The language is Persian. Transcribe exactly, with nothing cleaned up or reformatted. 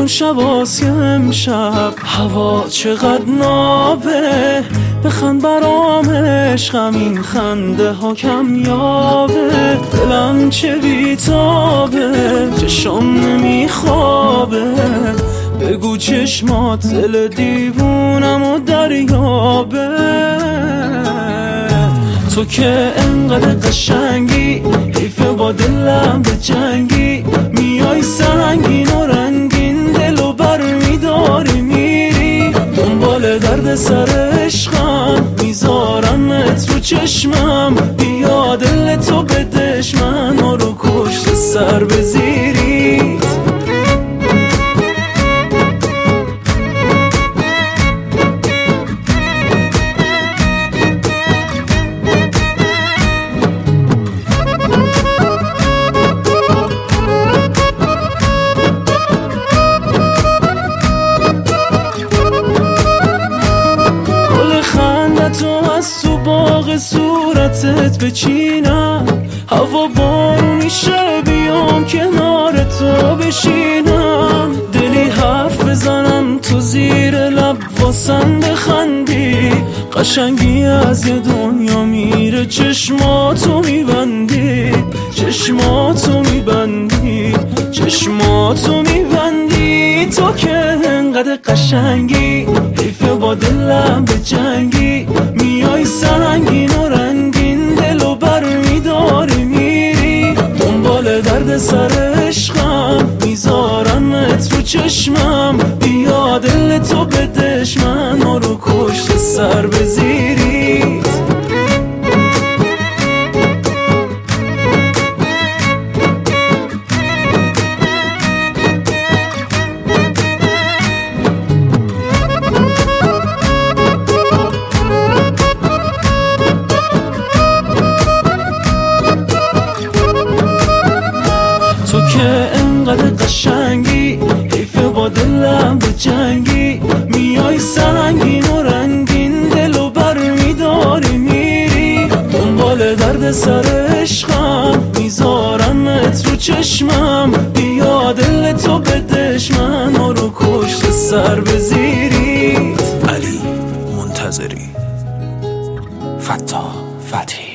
شباسی امشب هوا چقدر نابه، بخند برام عشقم این خنده ها کمیابه. دلم چه بیتابه، چشم نمیخوابه، بگو چشمات دل دیوونم و دریابه. تو که انقدر قشنگی، حیفه با دلم به جنگی، میای سنگین و رنگین دلو بر میداری میری. دنبال درد سر عشقم میذارمت رو چشمم، بیا دل تو بدش منو رو کشت سر بزیری. تو از تو باغ صورتت بچینم، هوا بارونی شه بیام کنار تو بشینم. دلی حرف بزنم تو زیر لب واسم بخندی، قشنگی از یه دنیا میره چشماتو میبندی، چشماتو میبندی، چشماتو میبندی. تو که انقدر قشنگی، حیفه با دلم به جنگی، میای سنگین و رنگین دلو بر میداری میری. دنبال درد سر عشقم میذارمت رو چشمم، بیا دل تو بدش منو رو کشت سر بزیری. تو که انقدر قشنگی، حیفه با دلم به جنگی، میای سنگین و رنگین دلو بر میداری میری. دنبال درد سر عشقم میذارمت رو چشمم، بیا دل تو بدش منو رو کشت سر بزیری. علی منتظری، فتاح فتحی.